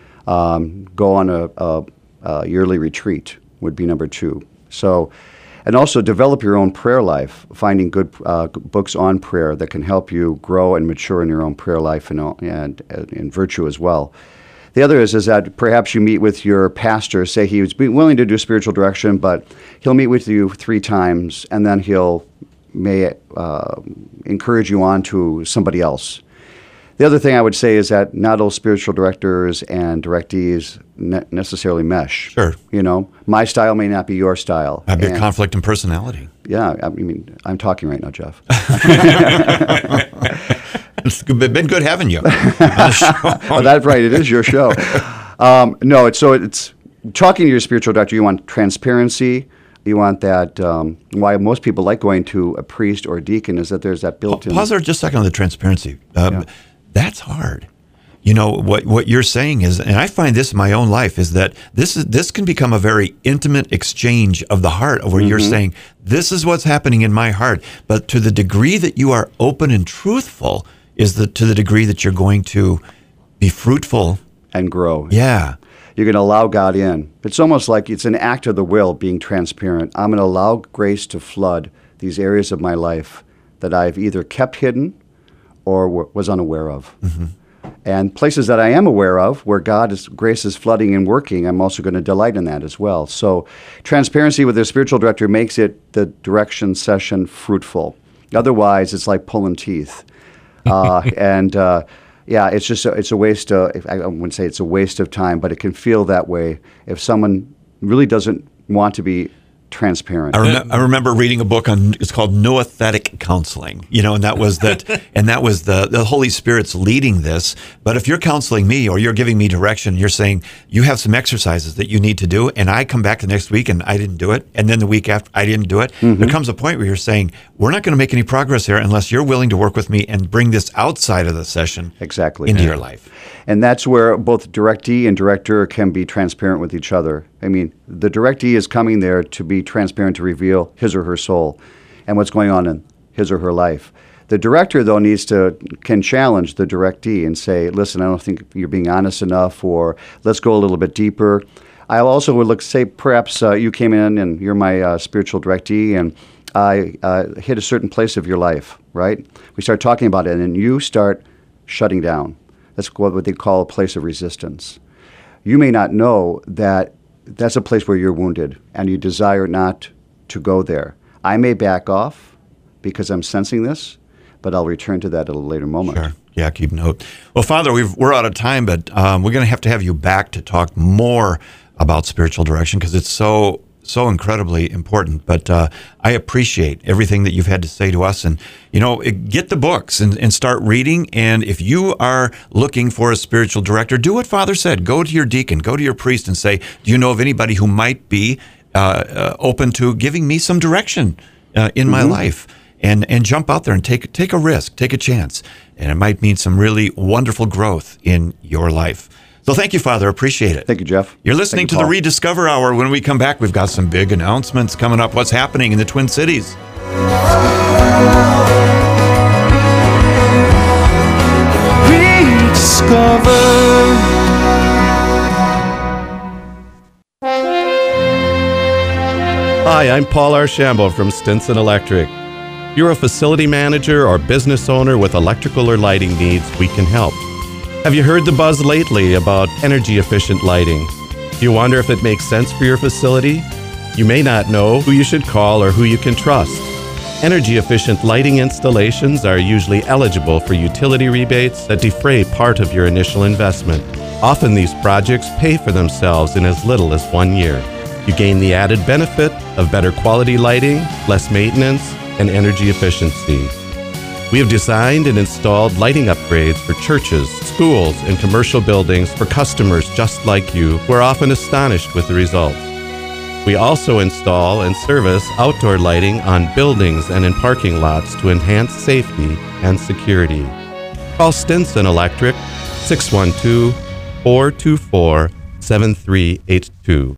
Go on a yearly retreat would be number two. So, and also develop your own prayer life, finding good books on prayer that can help you grow and mature in your own prayer life and in virtue as well. The other is that perhaps you meet with your pastor, say he was willing to do spiritual direction, but he'll meet with you 3 times, and then may encourage you on to somebody else. The other thing I would say is that not all spiritual directors and directees necessarily mesh. Sure. You know, my style may not be your style. Might be a conflict in personality. Yeah, I mean, I'm talking right now, Jeff. It's been good having you on the show. Oh, that's right. It is your show. No, it's talking to your spiritual director. You want transparency. You want that. Why most people like going to a priest or a deacon is that there's that built-in. Pause there just a second on the transparency. That's hard. You know what you're saying is, and I find this in my own life, is that this can become a very intimate exchange of the heart, where you're saying, this is what's happening in my heart. But to the degree that you are open and truthful is to the degree that you're going to be fruitful and grow. Yeah. You're going to allow God in. It's almost like it's an act of the will being transparent. I'm going to allow grace to flood these areas of my life that I've either kept hidden or was unaware of. Mm-hmm. And places that I am aware of, where grace is flooding and working, I'm also going to delight in that as well. So transparency with the spiritual director makes the direction session fruitful. Otherwise, it's like pulling teeth. It's a waste of, I wouldn't say it's a waste of time, but it can feel that way if someone really doesn't want to be transparent. I remember reading a book it's called Noethetic Counseling, and that was the Holy Spirit's leading this. But if you're counseling me or you're giving me direction, you're saying you have some exercises that you need to do, and I come back the next week and I didn't do it, and then the week after I didn't do it. Mm-hmm. There comes a point where you're saying, we're not going to make any progress here unless you're willing to work with me and bring this outside of the session into your life. And that's where both directee and director can be transparent with each other. I mean, the directee is coming there to be transparent, to reveal his or her soul and what's going on in his or her life. The director, though, can challenge the directee and say, listen, I don't think you're being honest enough, or let's go a little bit deeper. I also would say perhaps you came in and you're my spiritual directee, and I hit a certain place of your life, right? We start talking about it, and you start shutting down. That's what they call a place of resistance. You may not know that that's a place where you're wounded and you desire not to go there. I may back off because I'm sensing this, but I'll return to that at a later moment. Sure. Yeah, keep note. Well, Father, we're out of time, but we're going to have you back to talk more about spiritual direction because it's so incredibly important. But I appreciate everything that you've had to say to us. And, get the books and start reading. And if you are looking for a spiritual director, do what Father said. Go to your deacon, go to your priest and say, do you know of anybody who might be open to giving me some direction in my life? And jump out there and take a risk, take a chance. And it might mean some really wonderful growth in your life. So thank you, Father. Appreciate it. Thank you, Jeff. You're listening to the Rediscover Hour. When we come back, we've got some big announcements coming up. What's happening in the Twin Cities? Rediscover. Hi, I'm Paul Archambault from Stinson Electric. If you're a facility manager or business owner with electrical or lighting needs, we can help. Have you heard the buzz lately about energy-efficient lighting? Do you wonder if it makes sense for your facility? You may not know who you should call or who you can trust. Energy-efficient lighting installations are usually eligible for utility rebates that defray part of your initial investment. Often these projects pay for themselves in as little as 1 year. You gain the added benefit of better quality lighting, less maintenance, and energy efficiency. We have designed and installed lighting upgrades for churches, schools, and commercial buildings for customers just like you who are often astonished with the results. We also install and service outdoor lighting on buildings and in parking lots to enhance safety and security. Call Stinson Electric 612-424-7382.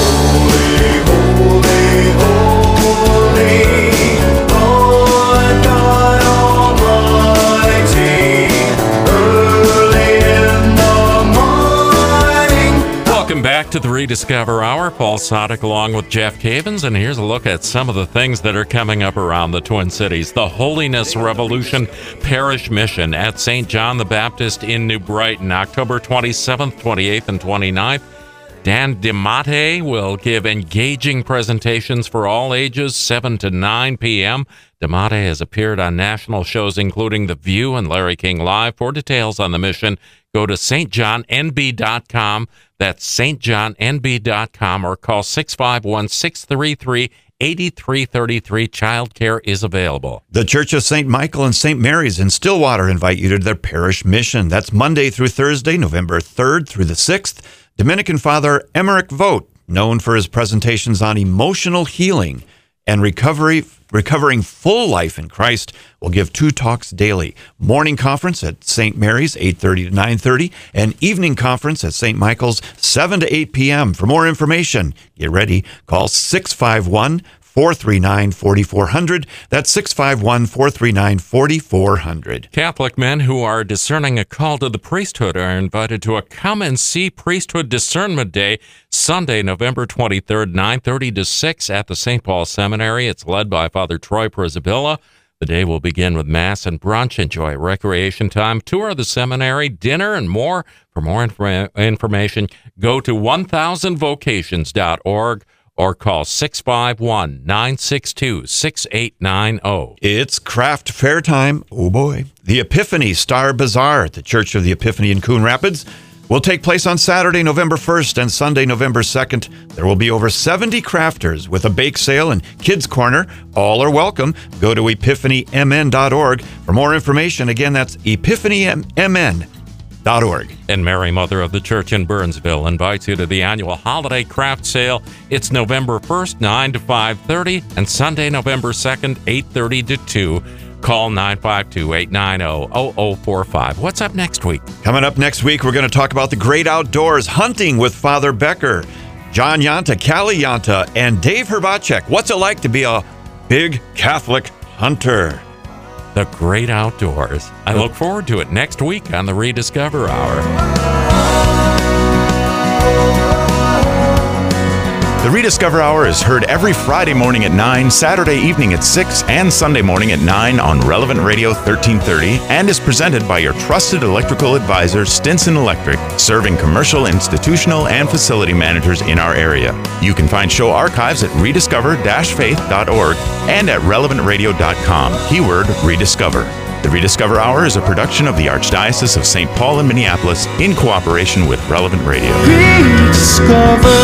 Welcome back to the Rediscover Hour. Paul Sadek along with Jeff Cavins, and here's a look at some of the things that are coming up around the Twin Cities. The Holiness Revolution Parish Mission at St. John the Baptist in New Brighton, October 27th, 28th, and 29th. Dan DeMate will give engaging presentations for all ages, 7 to 9 p.m. DeMate has appeared on national shows including The View and Larry King Live. For details on the mission, go to stjohnnb.com. That's stjohnnb.com, or call 651-633-8333. Childcare is available. The Church of St. Michael and St. Mary's in Stillwater invite you to their parish mission. That's Monday through Thursday, November 3rd through the 6th. Dominican Father Emmerich Vogt, known for his presentations on emotional healing and recovering full life in Christ, will give 2 talks daily. Morning conference at St. Mary's, 8:30 to 9:30, and evening conference at St. Michael's, 7 to 8 p.m. For more information, get ready, call 651-4 651-439-4400. That's 651-439-4400. Catholic men who are discerning a call to the priesthood are invited to a Come and See Priesthood Discernment Day, Sunday, November 23rd, 9:30 to 6 at the St. Paul Seminary. It's led by Father Troy Prisabilla. The day will begin with Mass and brunch. Enjoy recreation time, tour of the seminary, dinner, and more. For more information, go to 1000vocations.org or call 651-962-6890. It's craft fair time. Oh boy. The Epiphany Star Bazaar at the Church of the Epiphany in Coon Rapids will take place on Saturday, November 1st and Sunday, November 2nd. There will be over 70 crafters with a bake sale and kids corner. All are welcome. Go to epiphanymn.org for more information. Again, that's epiphanymn.org. And Mary, Mother of the Church in Burnsville, invites you to the annual holiday craft sale. It's November 1st, 9 to 5:30, and Sunday, November 2nd, 8:30 to 2. Call 952-890-0045. What's up next week? Coming up next week, we're going to talk about the great outdoors, hunting with Father Becker, John Yanta, Callie Yanta, and Dave Herbacek. What's it like to be a big Catholic hunter? The great outdoors. I look forward to it next week on the Rediscover Hour. The Rediscover Hour is heard every Friday morning at 9, Saturday evening at 6, and Sunday morning at 9 on Relevant Radio 1330, and is presented by your trusted electrical advisor, Stinson Electric, serving commercial, institutional, and facility managers in our area. You can find show archives at rediscover-faith.org and at relevantradio.com, keyword Rediscover. The Rediscover Hour is a production of the Archdiocese of St. Paul in Minneapolis in cooperation with Relevant Radio. Rediscover.